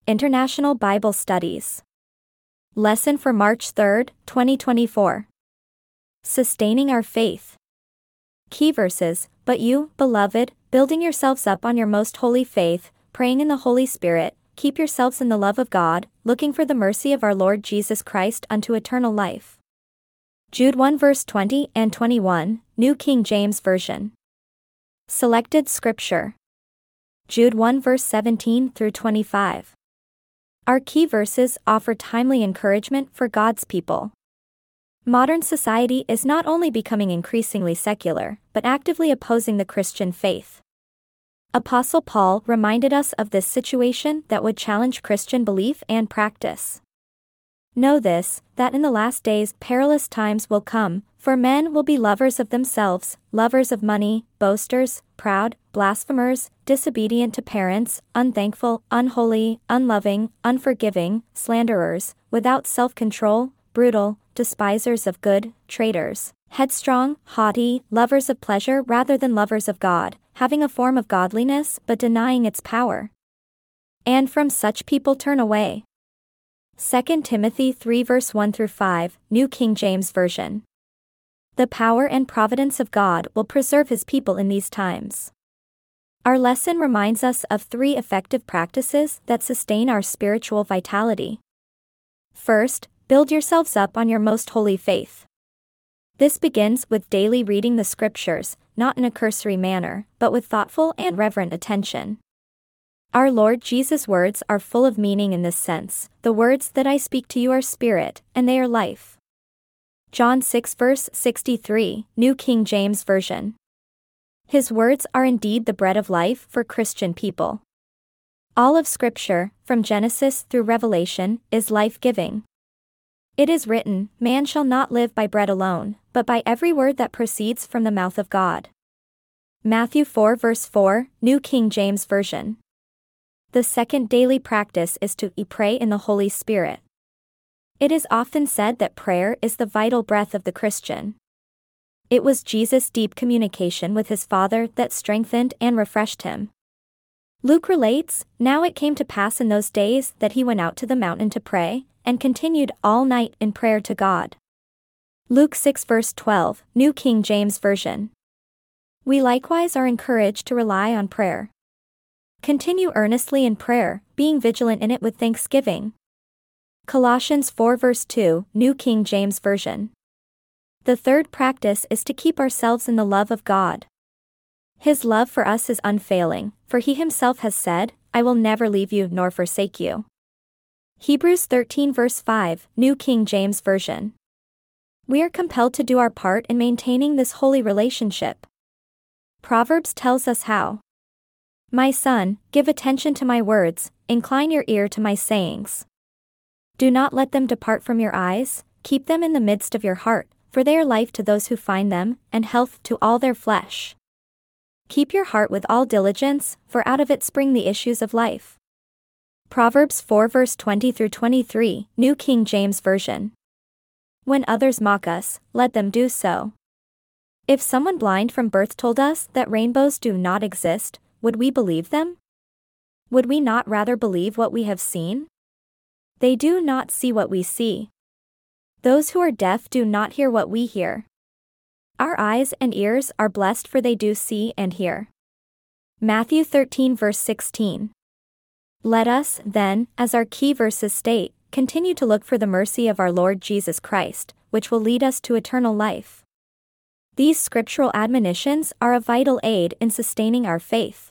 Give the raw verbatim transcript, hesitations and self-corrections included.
International Bible Studies. Lesson for March third, twenty twenty-four. Sustaining our faith. Key verses, but you, beloved, building yourselves up on your most holy faith, praying in the Holy Spirit, keep yourselves in the love of God, looking for the mercy of our Lord Jesus Christ unto eternal life. Jude one verse twenty and twenty-one, New King James Version. Selected Scripture. Jude one verse seventeen through twenty-five. Our key verses offer timely encouragement for God's people. Modern society is not only becoming increasingly secular, but actively opposing the Christian faith. Apostle Paul reminded us of this situation that would challenge Christian belief and practice. Know this, that in the last days perilous times will come, for men will be lovers of themselves, lovers of money, boasters, proud, blasphemers, disobedient to parents, unthankful, unholy, unloving, unforgiving, slanderers, without self-control, brutal, despisers of good, traitors, headstrong, haughty, lovers of pleasure rather than lovers of God, having a form of godliness but denying its power. And from such people turn away. Second Timothy three verse one through five, New King James Version. The power and providence of God will preserve His people in these times. Our lesson reminds us of three effective practices that sustain our spiritual vitality. First, build yourselves up on your most holy faith. This begins with daily reading the Scriptures, not in a cursory manner, but with thoughtful and reverent attention. Our Lord Jesus' words are full of meaning in this sense. The words that I speak to you are spirit, and they are life. John six verse sixty-three, New King James Version. His words are indeed the bread of life for Christian people. All of Scripture, from Genesis through Revelation, is life-giving. It is written, man shall not live by bread alone, but by every word that proceeds from the mouth of God. Matthew four verse four, New King James Version. The second daily practice is to pray in the Holy Spirit. It is often said that prayer is the vital breath of the Christian. It was Jesus' deep communication with his Father that strengthened and refreshed him. Luke relates, now it came to pass in those days that he went out to the mountain to pray, and continued all night in prayer to God. Luke six verse twelve, New King James Version. We likewise are encouraged to rely on prayer. Continue earnestly in prayer, being vigilant in it with thanksgiving. Colossians four verse two, New King James Version. The third practice is to keep ourselves in the love of God. His love for us is unfailing, for He Himself has said, I will never leave you nor forsake you. Hebrews thirteen verse five, New King James Version. We are compelled to do our part in maintaining this holy relationship. Proverbs tells us how. My son, give attention to my words, incline your ear to my sayings. Do not let them depart from your eyes, keep them in the midst of your heart, for they are life to those who find them, and health to all their flesh. Keep your heart with all diligence, for out of it spring the issues of life. Proverbs four verse twenty through twenty-three, New King James Version. When others mock us, let them do so. If someone blind from birth told us that rainbows do not exist, would we believe them? Would we not rather believe what we have seen? They do not see what we see. Those who are deaf do not hear what we hear. Our eyes and ears are blessed, for they do see and hear. Matthew thirteen verse sixteen. Let us, then, as our key verses state, continue to look for the mercy of our Lord Jesus Christ, which will lead us to eternal life. These scriptural admonitions are a vital aid in sustaining our faith.